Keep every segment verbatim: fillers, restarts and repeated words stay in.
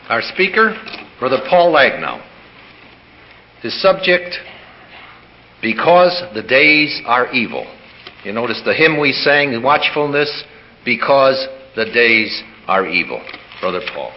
Our speaker, Brother Paul Lagnow. His subject, Because the Days Are Evil. You notice the hymn we sang, Watchfulness, Because the Days Are Evil. Brother Paul.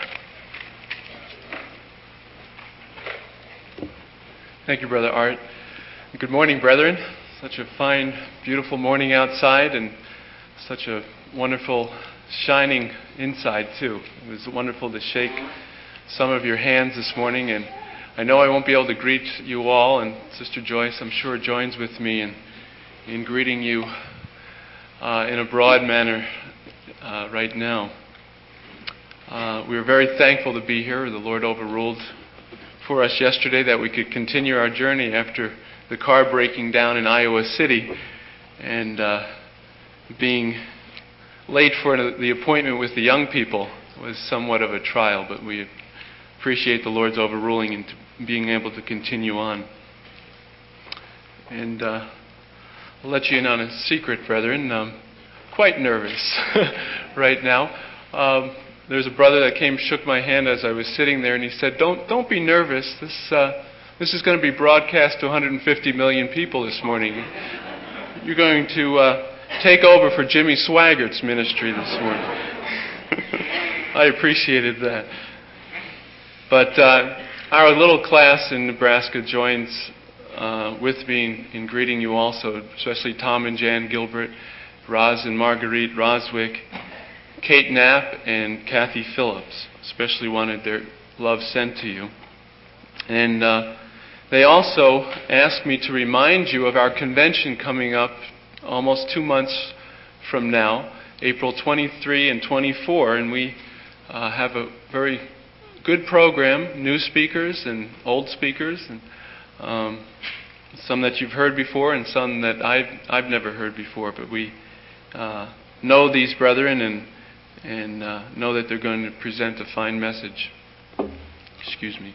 Thank you, Brother Art. Good morning, brethren. Such a fine, beautiful morning outside, and such a wonderful, shining inside, too. It was wonderful to shake some of your hands this morning, and I know I won't be able to greet you all, and Sister Joyce, I'm sure, joins with me in, in greeting you uh, in a broad manner uh, right now. Uh, we are very thankful to be here. The Lord overruled for us yesterday that we could continue our journey after the car breaking down in Iowa City and uh, being late for the appointment with the young people was somewhat of a trial, but we appreciate the Lord's overruling and being able to continue on. And uh, I'll let you in on a secret, brethren. I'm quite nervous right now. Um, there's a brother that came, shook my hand as I was sitting there, and he said, "Don't don't be nervous. This uh, this is going to be broadcast to one hundred fifty million people this morning. You're going to uh, take over for Jimmy Swaggart's ministry this morning." I appreciated that. But uh, our little class in Nebraska joins uh, with me in, in greeting you also, especially Tom and Jan Gilbert, Roz and Marguerite Roswick, Kate Knapp, and Kathy Phillips. Especially wanted their love sent to you. And uh, they also asked me to remind you of our convention coming up almost two months from now, April twenty-third and twenty-fourth, and we uh, have a very good program, new speakers and old speakers, and um, some that you've heard before and some that I've I've never heard before. But we uh, know these brethren and and uh, know that they're going to present a fine message. Excuse me.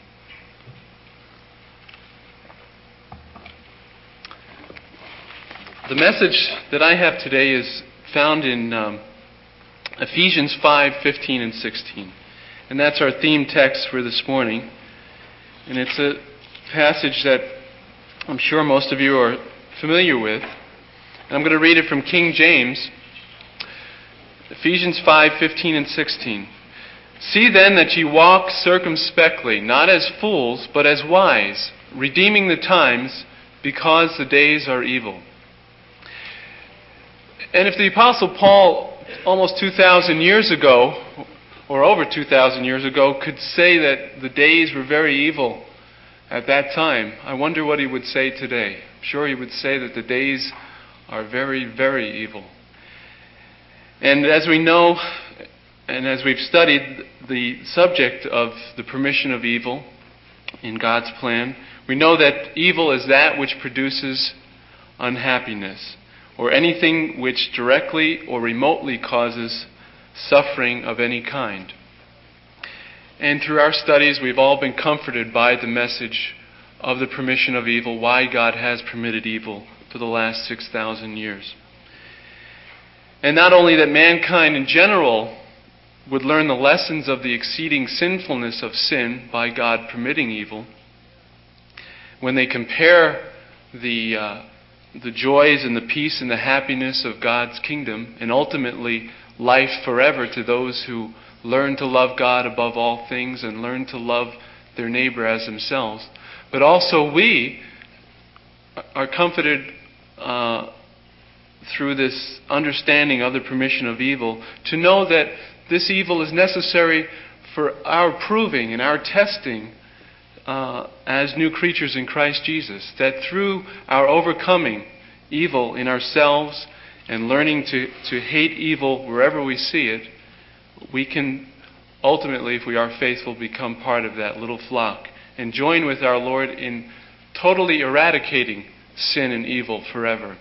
The message that I have today is found in um, Ephesians five fifteen and sixteen. And that's our theme text for this morning. And it's a passage that I'm sure most of you are familiar with. And I'm going to read it from King James. Ephesians five fifteen and sixteen. "See then that ye walk circumspectly, not as fools, but as wise, redeeming the times, because the days are evil." And if the Apostle Paul, almost two thousand years ago, or over two thousand years ago, could say that the days were very evil at that time, I wonder what he would say today. I'm sure he would say that the days are very, very evil. And as we know, and as we've studied the subject of the permission of evil in God's plan, we know that evil is that which produces unhappiness, or anything which directly or remotely causes suffering of any kind. And through our studies, we've all been comforted by the message of the permission of evil, why God has permitted evil for the last six thousand years. And not only that mankind in general would learn the lessons of the exceeding sinfulness of sin by God permitting evil, when they compare the uh, the joys and the peace and the happiness of God's kingdom, and ultimately life forever to those who learn to love God above all things and learn to love their neighbor as themselves. But also we are comforted uh, through this understanding of the permission of evil to know that this evil is necessary for our proving and our testing uh, as new creatures in Christ Jesus. That through our overcoming evil in ourselves and learning to, to hate evil wherever we see it, we can ultimately, if we are faithful, become part of that little flock and join with our Lord in totally eradicating sin and evil forever.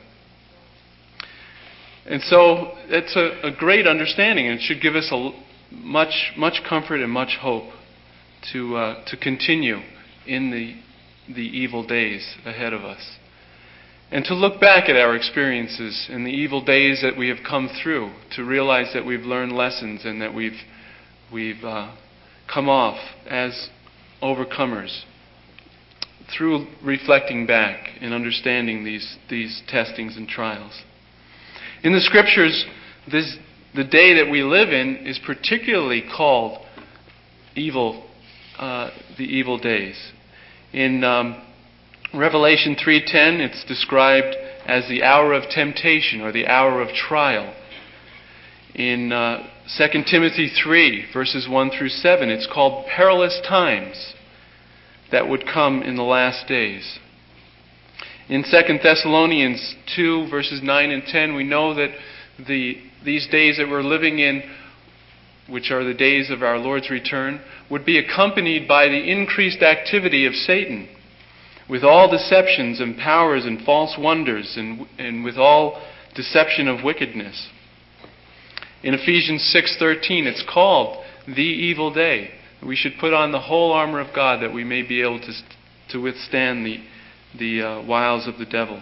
And so it's a, a great understanding, and it should give us a, much much comfort and much hope to uh, to continue in the the evil days ahead of us. And to look back at our experiences in the evil days that we have come through, to realize that we've learned lessons and that we've we've uh, come off as overcomers through reflecting back and understanding these, these testings and trials. In the Scriptures, this, the day that we live in is particularly called evil, uh, the evil days. In um, Revelation three ten, it's described as the hour of temptation or the hour of trial. In uh, Second Timothy three, verses one through seven, it's called perilous times that would come in the last days. In Second Thessalonians two, verses nine and ten, we know that the these days that we're living in, which are the days of our Lord's return, would be accompanied by the increased activity of Satan, with all deceptions and powers and false wonders, and, and with all deception of wickedness. In Ephesians six thirteen, it's called the evil day. We should put on the whole armor of God that we may be able to, to withstand the, the uh, wiles of the devil.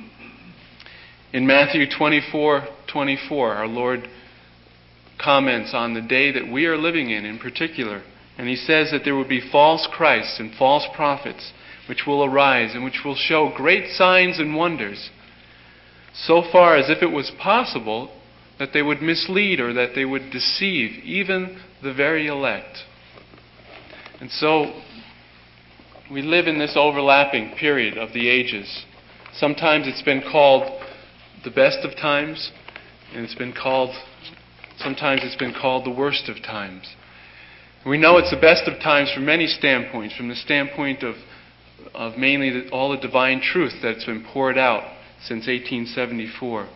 In Matthew twenty-four twenty-four, our Lord comments on the day that we are living in in particular. And He says that there will be false Christs and false prophets which will arise and which will show great signs and wonders, so far as if it was possible that they would mislead or that they would deceive even the very elect. And so we live in this overlapping period of the ages. Sometimes it's been called the best of times, and it's been called, sometimes it's been called the worst of times. We know it's the best of times from many standpoints, from the standpoint of, of mainly the, all the divine truth that's been poured out since eighteen seventy-four.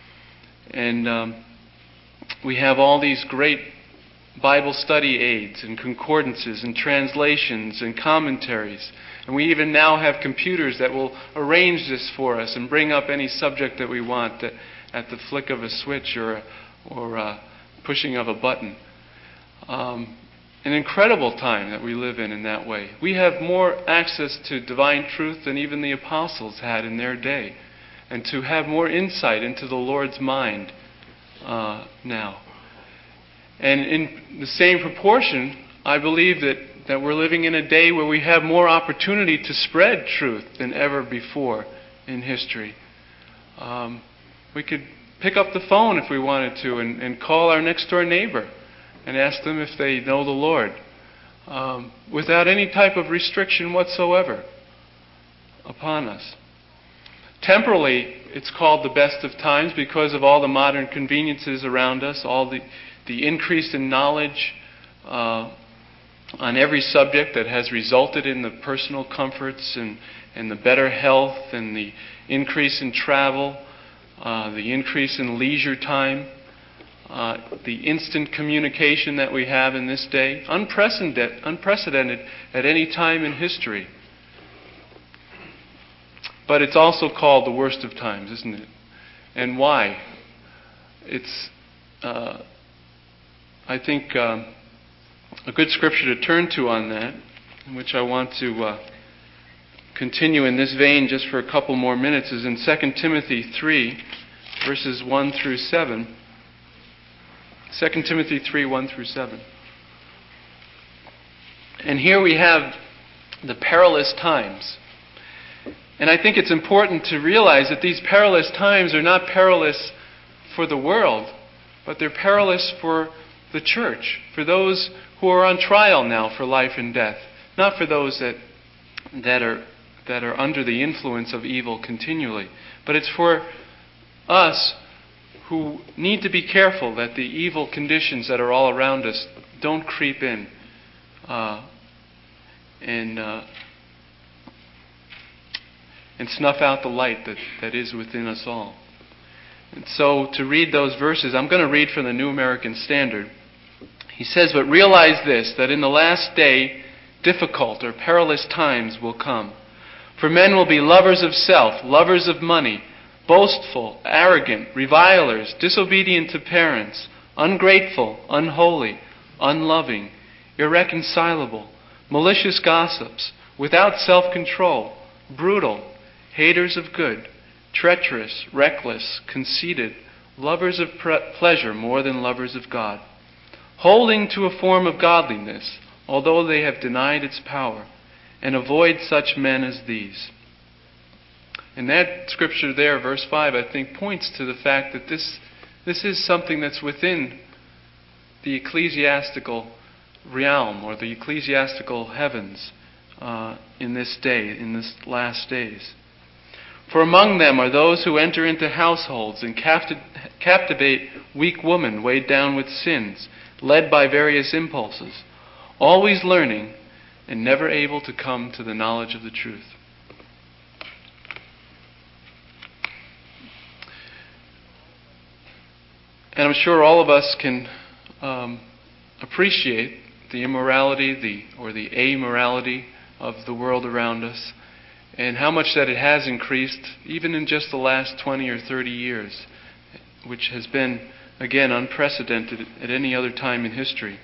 And um, we have all these great Bible study aids and concordances and translations and commentaries. And we even now have computers that will arrange this for us and bring up any subject that we want at, at the flick of a switch or, or uh, pushing of a button. Um, an incredible time that we live in in that way. We have more access to divine truth than even the apostles had in their day, and to have more insight into the Lord's mind uh, now. And in the same proportion, I believe that, that we're living in a day where we have more opportunity to spread truth than ever before in history. Um, we could pick up the phone if we wanted to and, and call our next door neighbor and ask them if they know the Lord, um, without any type of restriction whatsoever upon us. Temporally, it's called the best of times because of all the modern conveniences around us, all the, the increase in knowledge uh, on every subject that has resulted in the personal comforts and, and the better health and the increase in travel, uh, the increase in leisure time, uh, the instant communication that we have in this day, unprecedented, unprecedented at any time in history. But it's also called the worst of times, isn't it? And why? It's, uh, I think, um, a good scripture to turn to on that, in which I want to uh, continue in this vein just for a couple more minutes, is in Second Timothy three, verses one through seven. Second Timothy three, one through seven. And here we have the perilous times. And I think it's important to realize that these perilous times are not perilous for the world, but they're perilous for the church, for those who are on trial now for life and death, not for those that that are that are under the influence of evil continually, but it's for us who need to be careful that the evil conditions that are all around us don't creep in uh, and uh, and snuff out the light that, that is within us all. And so to read those verses, I'm going to read from the New American Standard. He says, "But realize this, that in the last day difficult or perilous times will come. For men will be lovers of self, lovers of money, boastful, arrogant, revilers, disobedient to parents, ungrateful, unholy, unloving, irreconcilable, malicious gossips, without self-control, brutal, haters of good, treacherous, reckless, conceited, lovers of pre- pleasure more than lovers of God, holding to a form of godliness, although they have denied its power, and avoid such men as these. And that scripture there, verse five, I think points to the fact that this, this is something that's within the ecclesiastical realm, or the ecclesiastical heavens uh, in this day, in this last days. For among them are those who enter into households and capti- captivate weak women weighed down with sins, led by various impulses, always learning and never able to come to the knowledge of the truth. And I'm sure all of us can um, appreciate the immorality, the or the amorality of the world around us, and how much that it has increased even in just the last twenty or thirty years, which has been, again, unprecedented at any other time in history.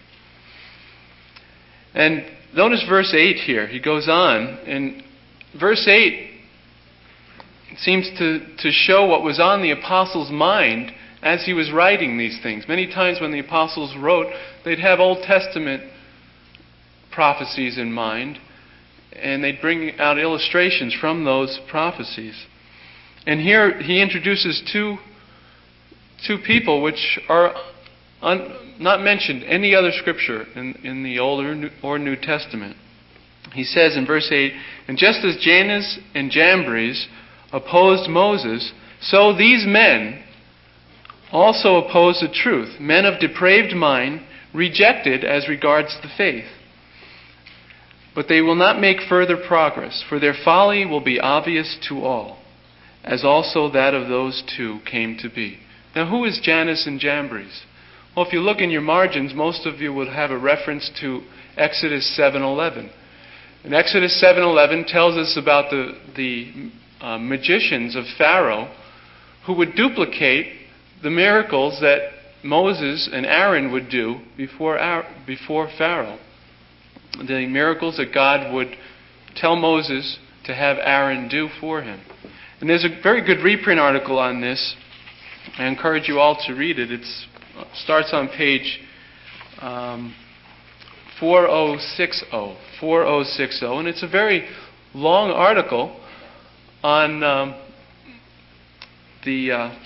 And notice verse eight here. He goes on, and verse eight seems to, to show what was on the apostles' mind as he was writing these things. Many times when the apostles wrote, they'd have Old Testament prophecies in mind, and they'd bring out illustrations from those prophecies. And here he introduces two, two people which are un, not mentioned any other scripture in, in the Old or New, or New Testament. He says in verse eight, "And just as Jannes and Jambres opposed Moses, so these men also oppose the truth, men of depraved mind, rejected as regards the faith. But they will not make further progress, for their folly will be obvious to all, as also that of those two came to be." Now, who is Jannes and Jambres? Well, if you look in your margins, most of you will have a reference to Exodus seven eleven. And Exodus seven eleven tells us about the, the uh, magicians of Pharaoh who would duplicate the miracles that Moses and Aaron would do before, before Pharaoh. The miracles that God would tell Moses to have Aaron do for him. And there's a very good reprint article on this. I encourage you all to read it. It starts on page um, forty sixty, forty sixty, and it's a very long article on um, the... Uh,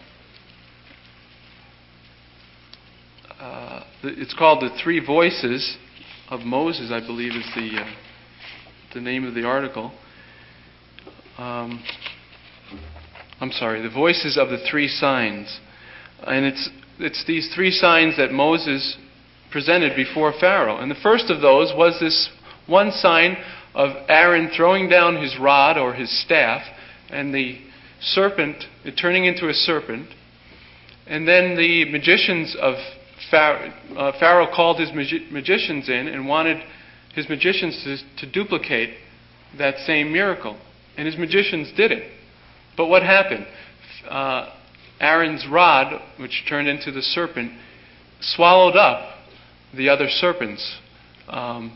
Uh, it's called The Three Voices of Moses, I believe is the uh, the name of the article. Um, I'm sorry, The Voices of the Three Signs. And it's it's these three signs that Moses presented before Pharaoh. And the first of those was this one sign of Aaron throwing down his rod or his staff, and the serpent it turning into a serpent. And then the magicians of Pharaoh, uh, Pharaoh called his magi- magicians in and wanted his magicians to, to duplicate that same miracle. And his magicians did it. But what happened? Uh, Aaron's rod, which turned into the serpent, swallowed up the other serpents um,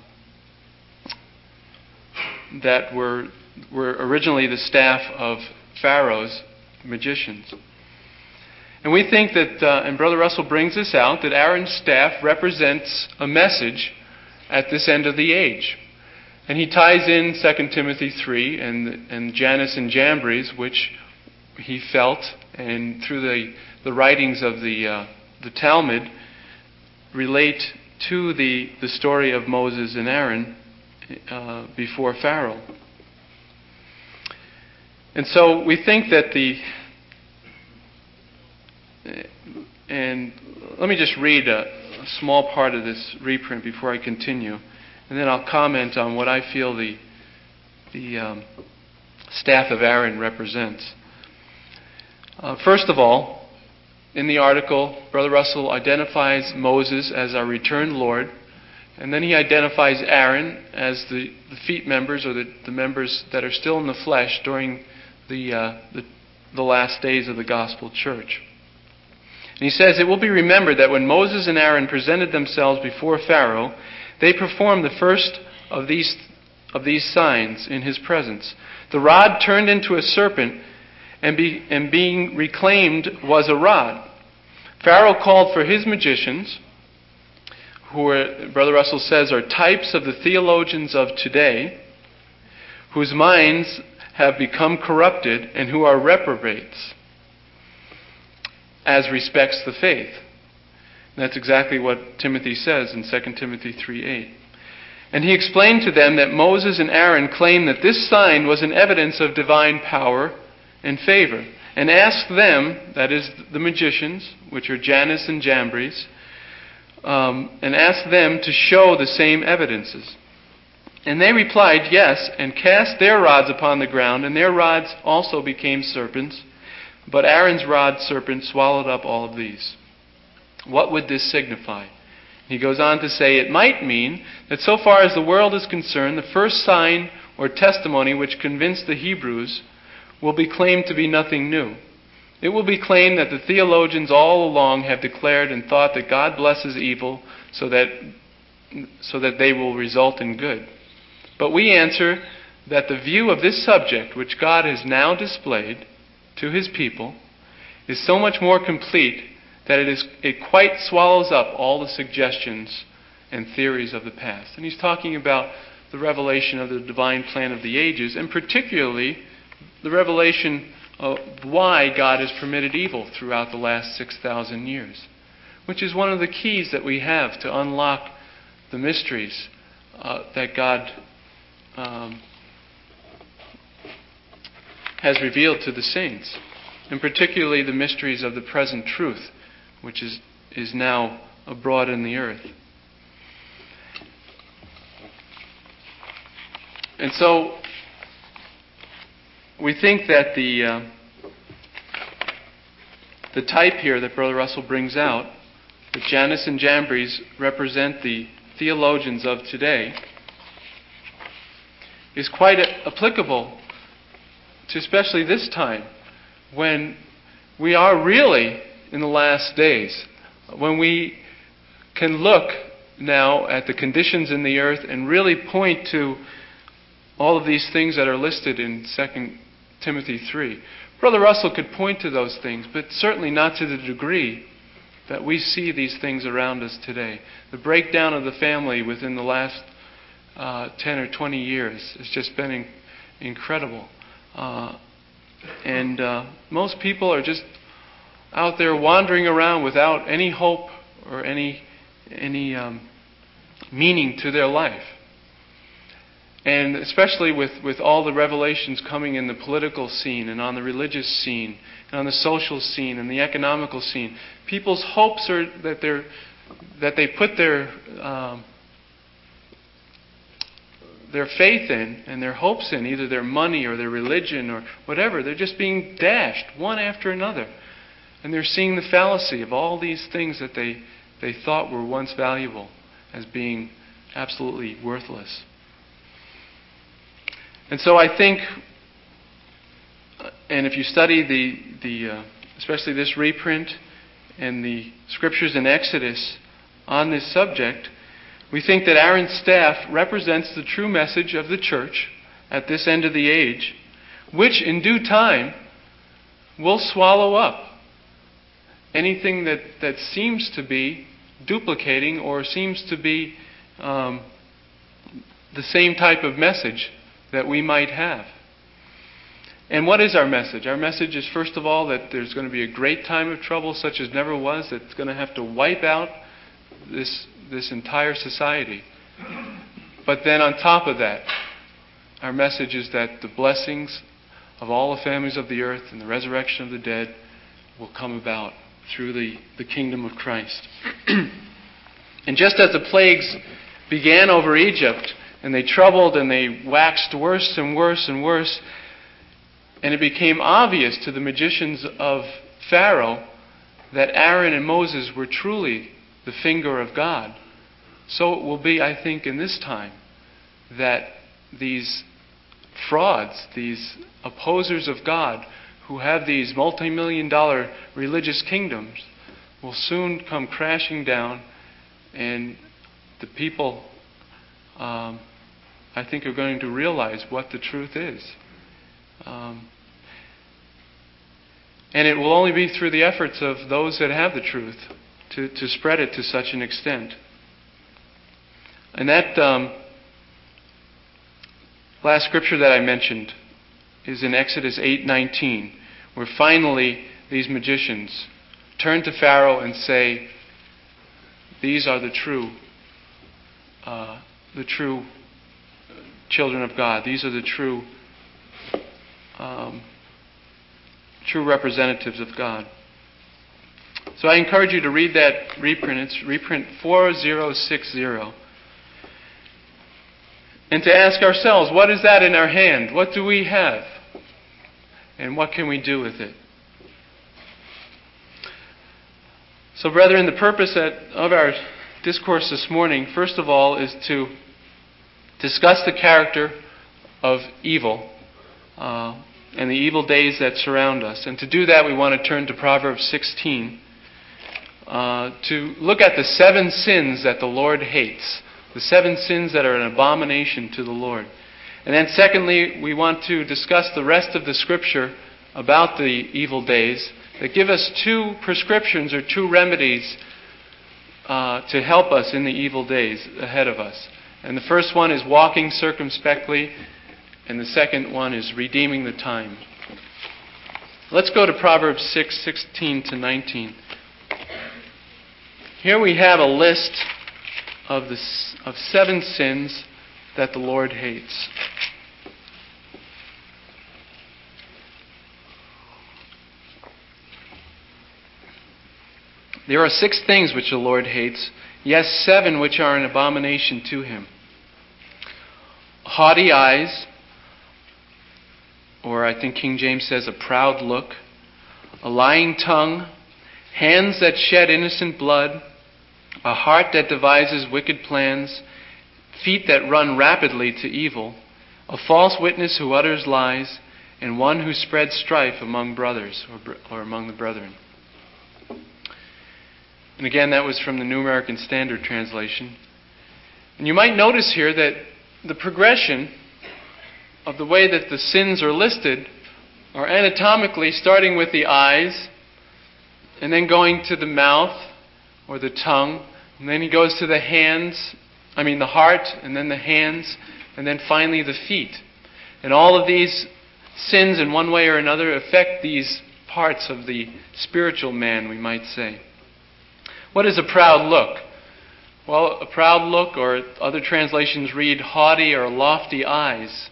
that were, were originally the staff of Pharaoh's magicians. And we think that, uh, and Brother Russell brings this out, that Aaron's staff represents a message at this end of the age. And he ties in Second Timothy three and, and Jannes and Jambres, which he felt, and through the, the writings of the, uh, the Talmud, relate to the, the story of Moses and Aaron uh, before Pharaoh. And so we think that the... And let me just read a, a small part of this reprint before I continue, and then I'll comment on what I feel the the um, staff of Aaron represents. Uh, first of all, in the article, Brother Russell identifies Moses as our returned Lord, and then he identifies Aaron as the, the feet members, or the, the members that are still in the flesh during the, uh, the the last days of the gospel church. And he says, "It will be remembered that when Moses and Aaron presented themselves before Pharaoh, they performed the first of these of these signs in his presence. The rod turned into a serpent, and, be, and being reclaimed was a rod. Pharaoh called for his magicians, who are, Brother Russell says, are types of the theologians of today, whose minds have become corrupted and who are reprobates as respects the faith. And that's exactly what Timothy says in Second Timothy three eight. And he explained to them that Moses and Aaron claimed that this sign was an evidence of divine power and favor, and asked them, that is the magicians, which are Jannes and Jambres, um, and asked them to show the same evidences. And they replied, yes, and cast their rods upon the ground, and their rods also became serpents, but Aaron's rod serpent swallowed up all of these. What would this signify? He goes on to say, it might mean that so far as the world is concerned, the first sign or testimony which convinced the Hebrews will be claimed to be nothing new. It will be claimed that the theologians all along have declared and thought that God blesses evil so that, so that they will result in good. But we answer that the view of this subject, which God has now displayed to His people, is so much more complete that it is it quite swallows up all the suggestions and theories of the past. And he's talking about the revelation of the divine plan of the ages, and particularly the revelation of why God has permitted evil throughout the last six thousand years, which is one of the keys that we have to unlock the mysteries uh, that God um, has revealed to the saints, and particularly the mysteries of the present truth, which is, is now abroad in the earth. And so we think that the uh, the type here that Brother Russell brings out, that Jannes and Jambres represent the theologians of today, is quite applicable to especially this time, when we are really in the last days, when we can look now at the conditions in the earth and really point to all of these things that are listed in Second Timothy three. Brother Russell could point to those things, but certainly not to the degree that we see these things around us today. The breakdown of the family within the last uh, ten or twenty years has just been in- incredible. Uh, and uh, most people are just out there wandering around without any hope or any any um, meaning to their life. And especially with, with all the revelations coming in the political scene and on the religious scene and on the social scene and the economical scene, people's hopes are that they're that they put their um, their faith in and their hopes in, either their money or their religion or whatever. They're just being dashed one after another. And they're seeing the fallacy of all these things that they, they thought were once valuable as being absolutely worthless. And so I think, and if you study the, the uh, especially this reprint and the scriptures in Exodus on this subject, we think that Aaron's staff represents the true message of the church at this end of the age, which in due time will swallow up anything that, that seems to be duplicating or seems to be um, the same type of message that we might have. And what is our message? Our message is, first of all, that there's going to be a great time of trouble such as never was, that's going to have to wipe out this, this entire society. But then on top of that, our message is that the blessings of all the families of the earth and the resurrection of the dead will come about through the, the kingdom of Christ. And just as the plagues began over Egypt, and they troubled and they waxed worse and worse and worse, and it became obvious to the magicians of Pharaoh that Aaron and Moses were truly the finger of God, so it will be, I think, in this time, that these frauds, these opposers of God, who have these multi-million dollar religious kingdoms, will soon come crashing down, and the people, um, I think, are going to realize what the truth is. Um, and it will only be through the efforts of those that have the truth to, to spread it to such an extent. And that um, last scripture that I mentioned is in Exodus eight nineteen, where finally these magicians turn to Pharaoh and say, "These are the true, uh, the true children of God. These are the true, um, true representatives of God." So I encourage you to read that reprint. It's reprint four thousand sixty. And to ask ourselves, what is that in our hand? What do we have? And what can we do with it? So, brethren, the purpose of our discourse this morning, first of all, is to discuss the character of evil uh, and the evil days that surround us. And to do that, we want to turn to Proverbs sixteen uh, to look at the seven sins that the Lord hates, the seven sins that are an abomination to the Lord. And then secondly, we want to discuss the rest of the Scripture about the evil days that give us two prescriptions or two remedies uh, to help us in the evil days ahead of us. And the first one is walking circumspectly, and the second one is redeeming the time. Let's go to Proverbs six, sixteen to nineteen. Here we have a list of the of seven sins that the Lord hates. There are six things which the Lord hates, yes, seven which are an abomination to Him. Haughty eyes, or I think King James says a proud look, a lying tongue, hands that shed innocent blood, a heart that devises wicked plans, feet that run rapidly to evil, a false witness who utters lies, and one who spreads strife among brothers or, or among the brethren. And again, that was from the New American Standard Translation. And you might notice here that the progression of the way that the sins are listed are anatomically starting with the eyes and then going to the mouth or the tongue, and then he goes to the hands, I mean the heart, and then the hands, and then finally the feet. And all of these sins in one way or another affect these parts of the spiritual man, we might say. What is a proud look? Well, a proud look, or other translations read haughty or lofty eyes,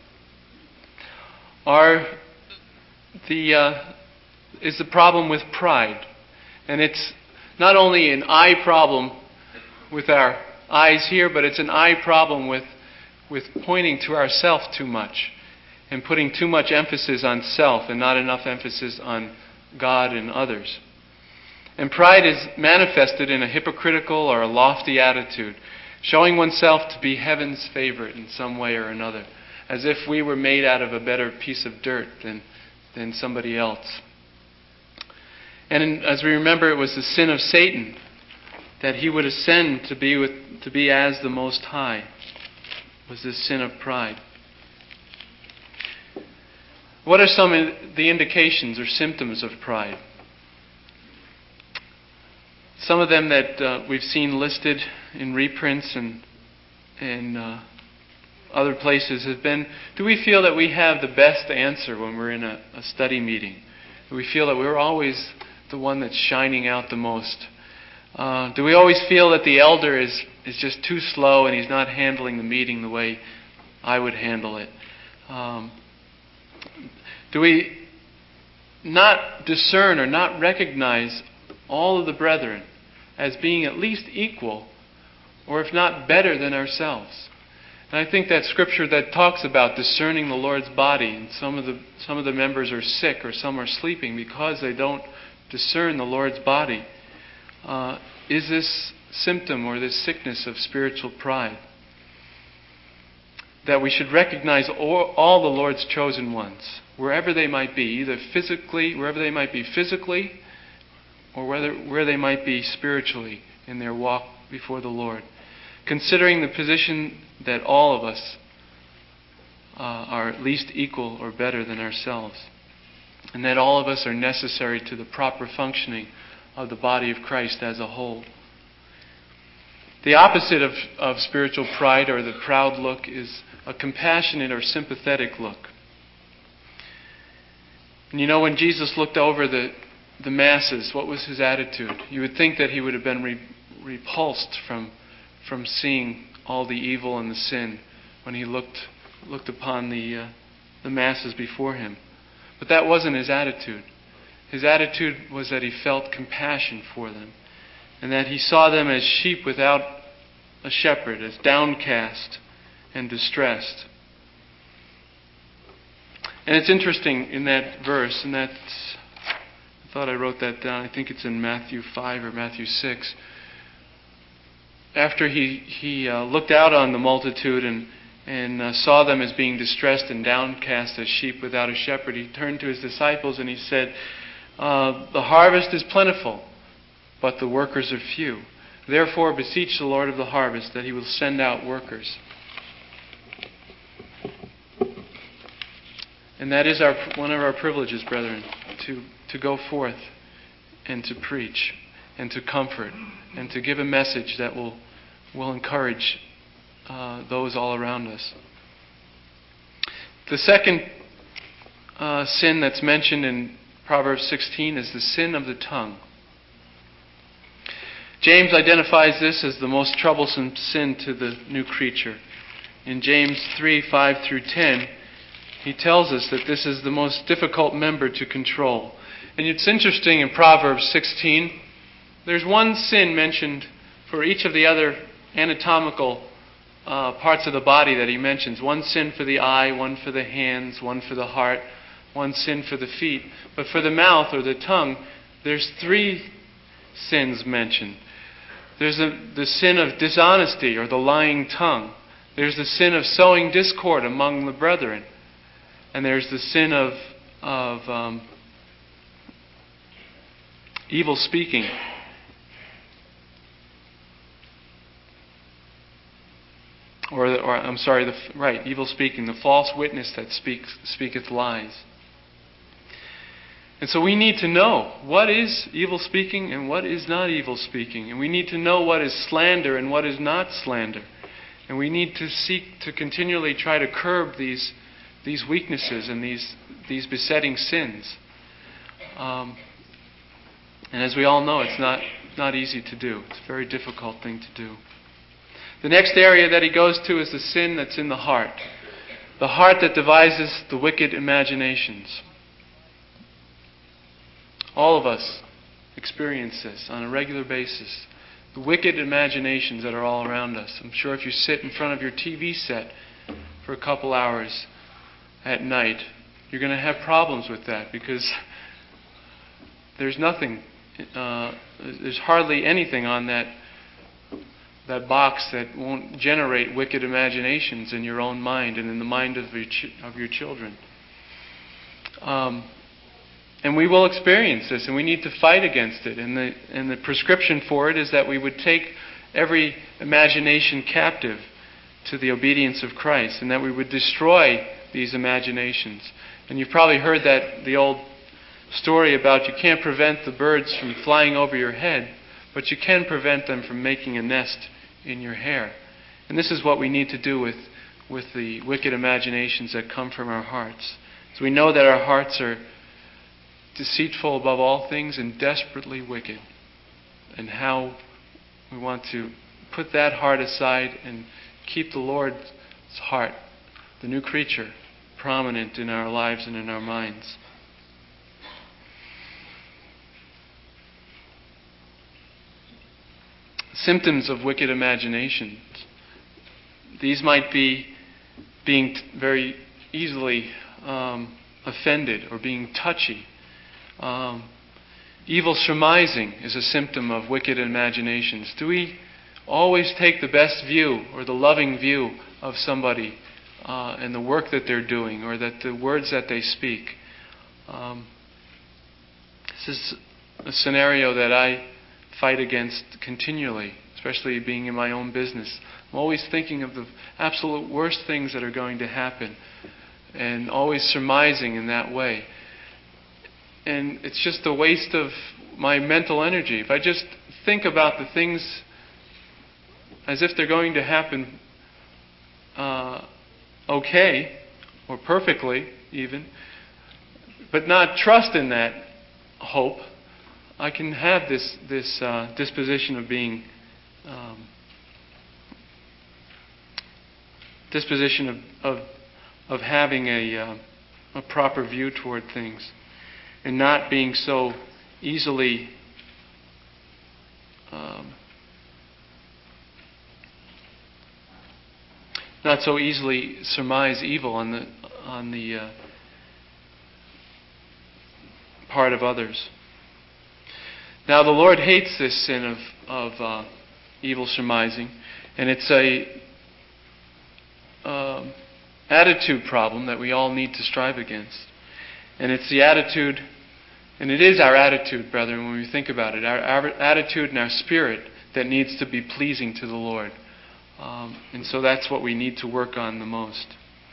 are the uh, is the problem with pride. And it's not only an eye problem with our eyes here, but it's an eye problem with with pointing to ourself too much and putting too much emphasis on self and not enough emphasis on God and others. And pride is manifested in a hypocritical or a lofty attitude, showing oneself to be heaven's favorite in some way or another, as if we were made out of a better piece of dirt than, than somebody else. And in, as we remember, it was the sin of Satan that he would ascend to be with, to be as the Most High, was this sin of pride. What are some of the indications or symptoms of pride? Some of them that uh, we've seen listed in reprints and and uh, other places have been, do we feel that we have the best answer when we're in a, a study meeting? Do we feel that we're always the one that's shining out the most? Uh, do we always feel that the elder is, is just too slow and he's not handling the meeting the way I would handle it? Um, do we not discern or not recognize all of the brethren as being at least equal, or if not better than ourselves? And I think that scripture that talks about discerning the Lord's body, and some of the some of the members are sick or some are sleeping because they don't discern the Lord's body, uh, is this symptom or this sickness of spiritual pride. That we should recognize all, all the Lord's chosen ones, wherever they might be, either physically, wherever they might be physically, or whether where they might be spiritually in their walk before the Lord. Considering the position that all of us uh, are at least equal or better than ourselves, and that all of us are necessary to the proper functioning of the body of Christ as a whole. The opposite of, of spiritual pride or the proud look is a compassionate or sympathetic look. And you know, when Jesus looked over the, the masses, what was his attitude? You would think that he would have been re, repulsed from, from seeing all the evil and the sin when he looked, looked upon the, uh, the masses before him. But that wasn't his attitude. His attitude was that he felt compassion for them, and that he saw them as sheep without a shepherd, as downcast and distressed. And it's interesting in that verse, and that's, I thought I wrote that down, I think it's in Matthew five or Matthew six. After he, he uh, looked out on the multitude and, and uh, saw them as being distressed and downcast as sheep without a shepherd, he turned to his disciples and he said, uh, the harvest is plentiful, but the workers are few. Therefore beseech the Lord of the harvest that he will send out workers. And that is our one of our privileges, brethren, to, to go forth and to preach and to comfort and to give a message that will, will encourage uh, those all around us. The second uh, sin that's mentioned in Proverbs sixteen is the sin of the tongue. James identifies this as the most troublesome sin to the new creature. In James three, five through ten, he tells us that this is the most difficult member to control. And it's interesting in Proverbs sixteen, there's one sin mentioned for each of the other anatomical uh, parts of the body that he mentions. One sin for the eye, one for the hands, one for the heart, one sin for the feet. But for the mouth or the tongue, there's three sins mentioned. There's a, the sin of dishonesty or the lying tongue. There's the sin of sowing discord among the brethren. And there's the sin of, of um, evil speaking. Or, or I'm sorry, the, right, evil speaking, the false witness that speaks speaketh lies. And so we need to know what is evil speaking and what is not evil speaking. And we need to know what is slander and what is not slander. And we need to seek to continually try to curb these these weaknesses and these these besetting sins. Um, and as we all know, it's not, not easy to do. It's a very difficult thing to do. The next area that he goes to is the sin that's in the heart. The heart that devises the wicked imaginations. All of us experience this on a regular basis. The wicked imaginations that are all around us. I'm sure if you sit in front of your T V set for a couple hours at night, you're going to have problems with that because there's nothing, uh, there's hardly anything on that that box that won't generate wicked imaginations in your own mind and in the mind of your ch- of your children. Um, and we will experience this, and we need to fight against it. And the and the prescription for it is that we would take every imagination captive to the obedience of Christ, and that we would destroy these imaginations. And you've probably heard that the old story about you can't prevent the birds from flying over your head, but you can prevent them from making a nest in your hair. And this is what we need to do with, with the wicked imaginations that come from our hearts. So we know that our hearts are deceitful above all things and desperately wicked. And how we want to put that heart aside and keep the Lord's heart, the new creature, prominent in our lives and in our minds. Symptoms of wicked imaginations. These might be being t- very easily um, offended or being touchy. Um, evil surmising is a symptom of wicked imaginations. Do we always take the best view or the loving view of somebody uh, and the work that they're doing or that the words that they speak? Um, this is a scenario that I fight against continually, especially being in my own business. I'm always thinking of the absolute worst things that are going to happen and always surmising in that way. And it's just a waste of my mental energy. If I just think about the things as if they're going to happen uh, okay, or perfectly even, but not trust in that hope, I can have this this uh, disposition of being um, disposition of of, of having a uh, a proper view toward things, and not being so easily um, not so easily surmise evil on the on the uh, part of others. Now, the Lord hates this sin of of uh, evil surmising, and it's a um, attitude problem that we all need to strive against. And it's the attitude, and it is our attitude, brethren, when we think about it, our, our attitude and our spirit that needs to be pleasing to the Lord. Um, and so that's what we need to work on the most.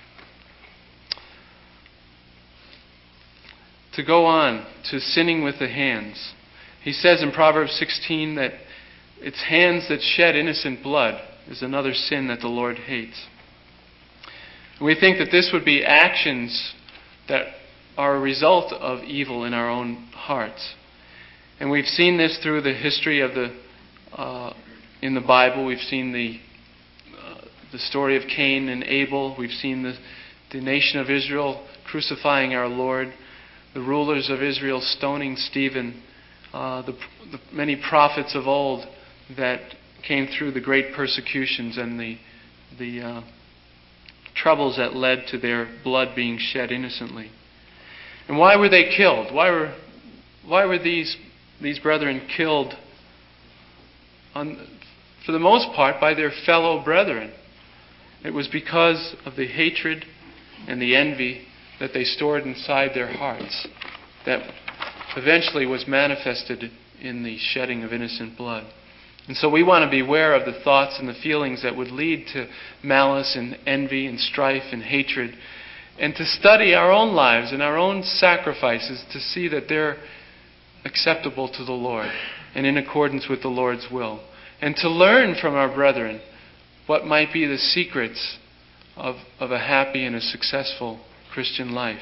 To go on to sinning with the hands. He says in Proverbs sixteen that it's hands that shed innocent blood is another sin that the Lord hates. And we think that this would be actions that are a result of evil in our own hearts. And we've seen this through the history of the uh, in the Bible. We've seen the uh, the story of Cain and Abel. We've seen the the nation of Israel crucifying our Lord, the rulers of Israel stoning Stephen, uh, the, the many prophets of old that came through the great persecutions and the the uh, troubles that led to their blood being shed innocently. And why were they killed? Why were why were these these brethren killed? On, for the most part, by their fellow brethren. It was because of the hatred and the envy that they stored inside their hearts that eventually was manifested in the shedding of innocent blood. And so we want to beware of the thoughts and the feelings that would lead to malice and envy and strife and hatred, and to study our own lives and our own sacrifices to see that they're acceptable to the Lord and in accordance with the Lord's will. And to learn from our brethren what might be the secrets of, of a happy and a successful Christian life.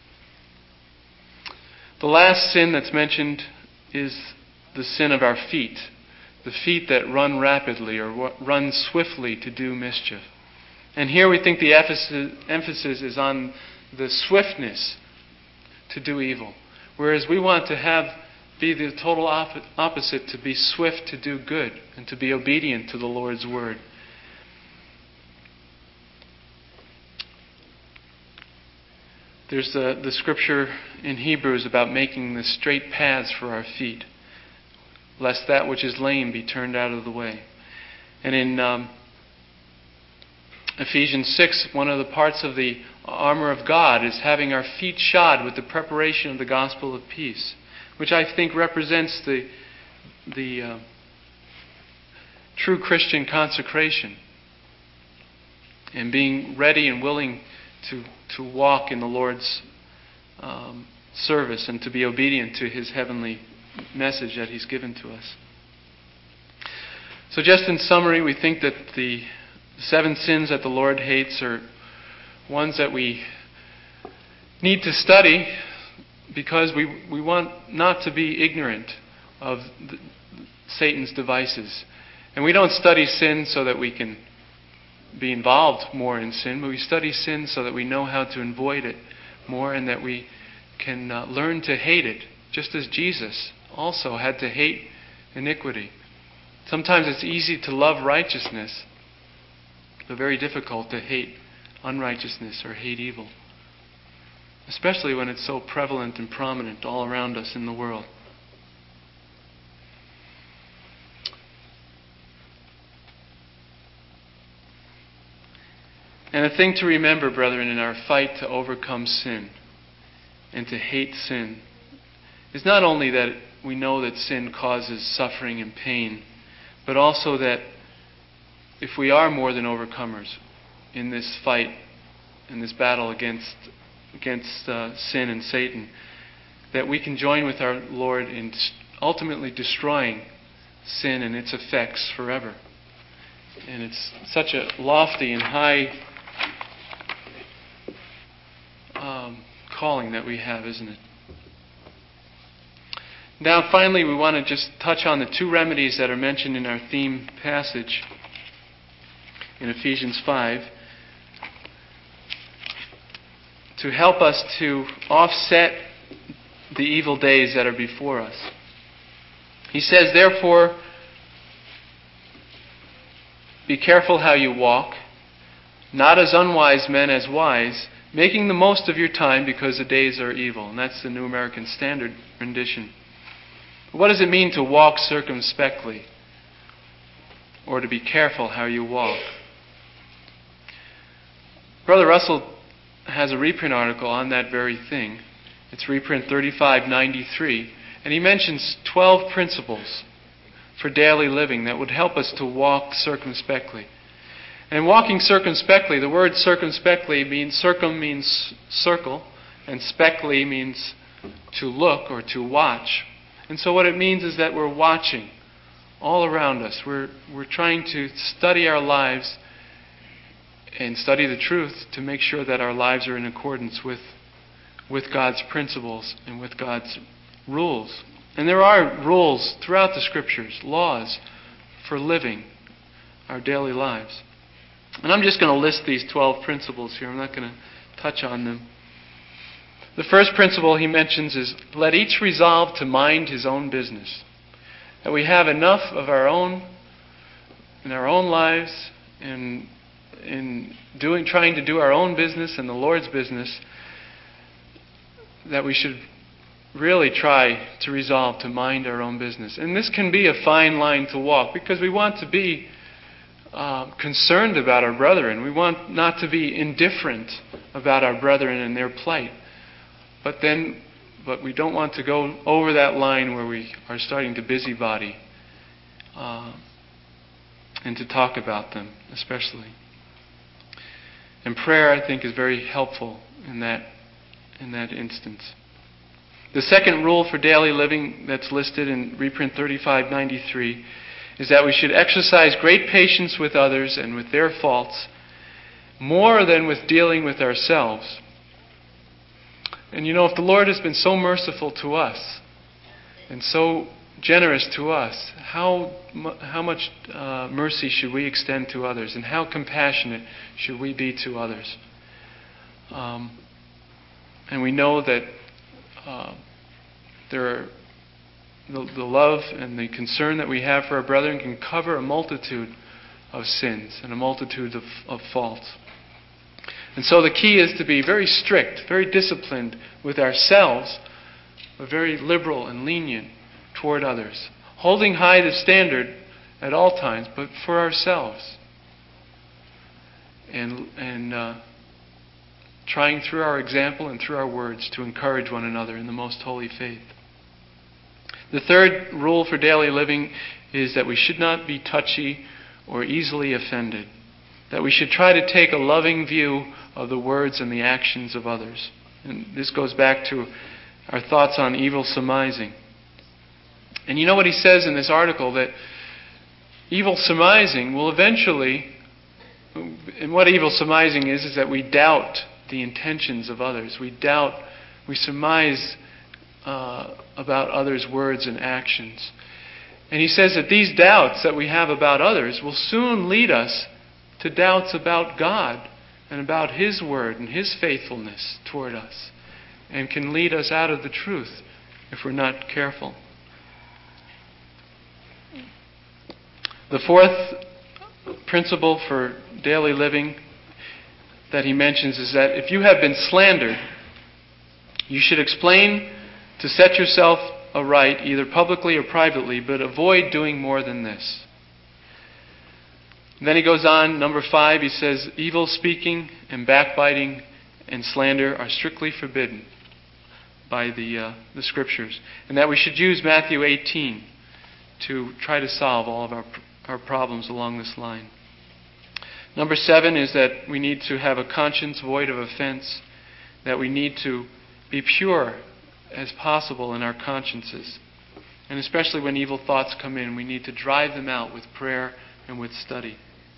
The last sin that's mentioned is the sin of our feet. The feet that run rapidly or run swiftly to do mischief. And here we think the emphasis is on the swiftness to do evil. Whereas we want to have be the total opposite, to be swift to do good and to be obedient to the Lord's word. There's the, the scripture in Hebrews about making the straight paths for our feet, lest that which is lame be turned out of the way. And in um, Ephesians six, one of the parts of the armor of God is having our feet shod with the preparation of the gospel of peace, which I think represents the, the uh, true Christian consecration and being ready and willing to, to walk in the Lord's um, service and to be obedient to His heavenly message that He's given to us. So just in summary, we think that the seven sins that the Lord hates are ones that we need to study because we, we want not to be ignorant of the, Satan's devices. And we don't study sin so that we can be involved more in sin, but we study sin so that we know how to avoid it more and that we can uh, learn to hate it, just as Jesus also had to hate iniquity. Sometimes it's easy to love righteousness, but very difficult to hate unrighteousness or hate evil, especially when it's so prevalent and prominent all around us in the world. And a thing to remember, brethren, in our fight to overcome sin and to hate sin is not only that we know that sin causes suffering and pain, but also that if we are more than overcomers in this fight, in this battle against against uh, sin and Satan, that we can join with our Lord in ultimately destroying sin and its effects forever. And it's such a lofty and high um, calling that we have, isn't it? Now, finally, we want to just touch on the two remedies that are mentioned in our theme passage in Ephesians five to help us to offset the evil days that are before us. He says, therefore, be careful how you walk, not as unwise men, as wise, making the most of your time because the days are evil. And that's the New American Standard rendition. What does it mean to walk circumspectly? Or to be careful how you walk? Brother Russell has a reprint article on that very thing. It's reprint thirty-five ninety-three. And he mentions twelve principles for daily living that would help us to walk circumspectly. And walking circumspectly, the word circumspectly means, circum means circle, and spectly means to look or to watch. And so what it means is that we're watching all around us. We're, we're trying to study our lives and study the truth to make sure that our lives are in accordance with, with God's principles and with God's rules. And there are rules throughout the Scriptures, laws for living our daily lives. And I'm just going to list these twelve principles here. I'm not going to touch on them. The first principle he mentions is, let each resolve to mind his own business. That we have enough of our own, in our own lives, and in doing, trying to do our own business and the Lord's business, that we should really try to resolve to mind our own business. And this can be a fine line to walk, because we want to be uh, concerned about our brethren. We want not to be indifferent about our brethren and their plight. But then, but we don't want to go over that line where we are starting to busybody uh, and to talk about them, especially. And prayer, I think, is very helpful in that in that instance. The second rule for daily living that's listed in reprint thirty-five ninety-three is that we should exercise great patience with others and with their faults, more than with dealing with ourselves. And you know, if the Lord has been so merciful to us and so generous to us, how how much uh, mercy should we extend to others, and how compassionate should we be to others? Um, and we know that uh, there are the, the love and the concern that we have for our brethren can cover a multitude of sins and a multitude of, of faults. And so the key is to be very strict, very disciplined with ourselves, but very liberal and lenient toward others. Holding high the standard at all times, but for ourselves. And, and uh, trying through our example and through our words to encourage one another in the most holy faith. The third rule for daily living is that we should not be touchy or easily offended. That we should try to take a loving view of the words and the actions of others. And this goes back to our thoughts on evil surmising. And you know what he says in this article? That evil surmising will eventually, and what evil surmising is, is that we doubt the intentions of others. We doubt, we surmise uh, about others' words and actions. And he says that these doubts that we have about others will soon lead us to doubts about God and about His Word and His faithfulness toward us, and can lead us out of the truth if we're not careful. The fourth principle for daily living that he mentions is that if you have been slandered, you should explain to set yourself aright, either publicly or privately, but avoid doing more than this. And then he goes on, number five, he says, evil speaking and backbiting and slander are strictly forbidden by the uh, the Scriptures. And that we should use Matthew eighteen to try to solve all of our, our problems along this line. Number seven is that we need to have a conscience void of offense, that we need to be pure as possible in our consciences. And especially when evil thoughts come in, we need to drive them out with prayer and with study.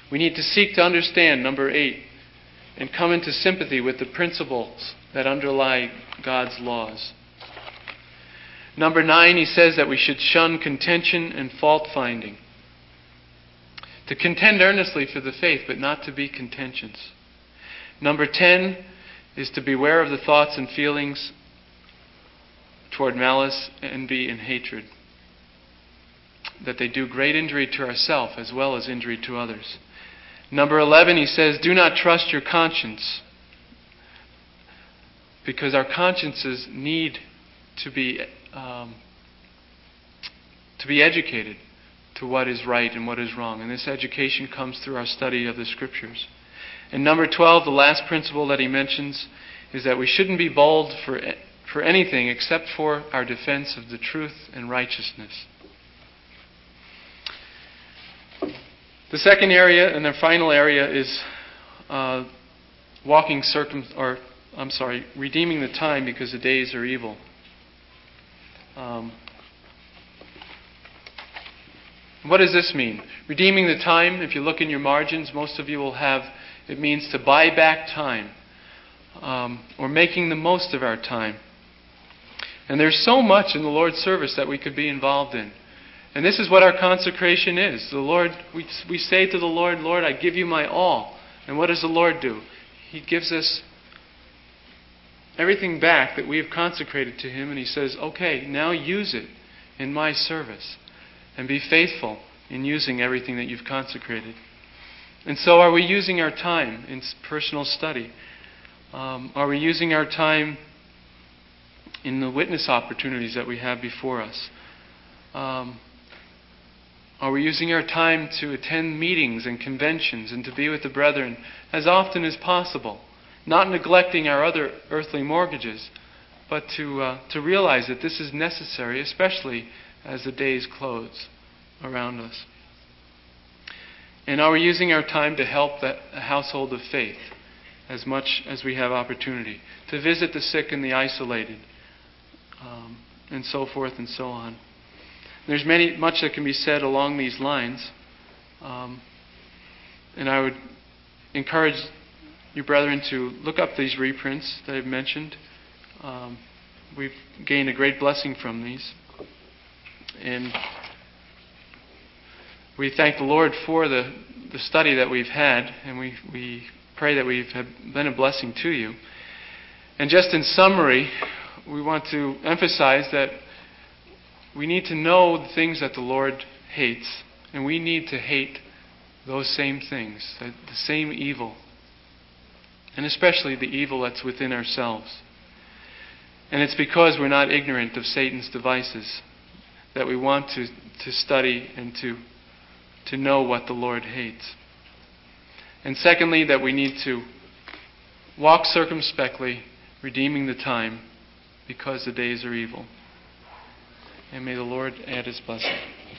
We need to seek to understand, number eight, and come into sympathy with the principles that underlie God's laws. Number nine, he says that we should shun contention and fault-finding. To contend earnestly for the faith, but not to be contentious. Number ten is to beware of the thoughts and feelings toward malice, envy, and hatred, that they do great injury to ourselves as well as injury to others. Number eleven, he says, do not trust your conscience, because our consciences need to be um, to be educated to what is right and what is wrong. And this education comes through our study of the Scriptures. And number twelve, the last principle that he mentions, is that we shouldn't be bold for for anything except for our defense of the truth and righteousness. The second area and the final area is uh, walking circum or I'm sorry, redeeming the time because the days are evil. Um, what does this mean? Redeeming the time, if you look in your margins, most of you will have, it means to buy back time, um, or making the most of our time. And there's so much in the Lord's service that we could be involved in. And this is what our consecration is. The Lord, we, we say to the Lord, Lord, I give you my all. And what does the Lord do? He gives us everything back that we have consecrated to Him, and He says, okay, now use it in my service. And be faithful in using everything that you've consecrated. And so are we using our time in personal study? Um, are we using our time in the witness opportunities that we have before us? Um, are we using our time to attend meetings and conventions and to be with the brethren as often as possible? Not neglecting our other earthly mortgages, but to uh, to realize that this is necessary, especially as the days close around us. And are we using our time to help the household of faith as much as we have opportunity? To visit the sick and the isolated, um, and so forth and so on. There's many much that can be said along these lines. Um, and I would encourage you brethren to look up these reprints that I've mentioned. Um, we've gained a great blessing from these. And we thank the Lord for the, the study that we've had, and we, we pray that we've have been a blessing to you. And just in summary, we want to emphasize that we need to know the things that the Lord hates, and we need to hate those same things, the same evil, and especially the evil that's within ourselves. And it's because we're not ignorant of Satan's devices that we want to, to study and to, to know what the Lord hates. And secondly, that we need to walk circumspectly, redeeming the time, because the days are evil. And may the Lord add His blessing.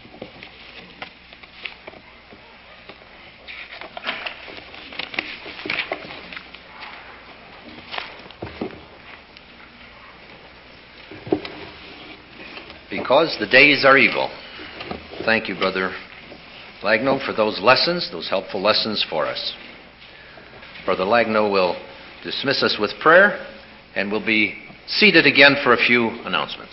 Because the days are evil. Thank you, Brother Lagno, for those lessons, those helpful lessons for us. Brother Lagno will dismiss us with prayer, and we'll be seated again for a few announcements.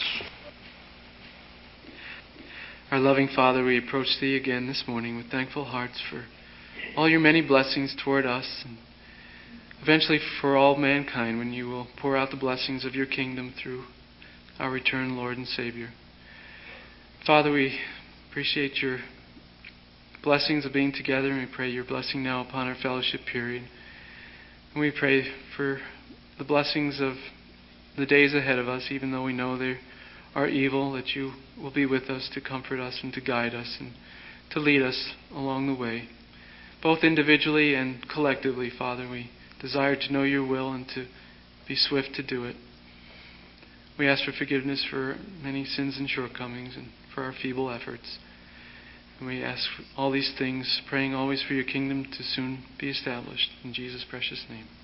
Our loving Father, we approach Thee again this morning with thankful hearts for all Your many blessings toward us, and eventually for all mankind, when You will pour out the blessings of Your kingdom through our returned Lord and Savior. Father, we appreciate Your blessings of being together, and we pray Your blessing now upon our fellowship period. And we pray for the blessings of the days ahead of us, even though we know they are evil, that You will be with us to comfort us and to guide us and to lead us along the way. Both individually and collectively, Father, we desire to know Your will and to be swift to do it. We ask for forgiveness for many sins and shortcomings and for our feeble efforts. And we ask all these things, praying always for Your kingdom to soon be established. In Jesus' precious name.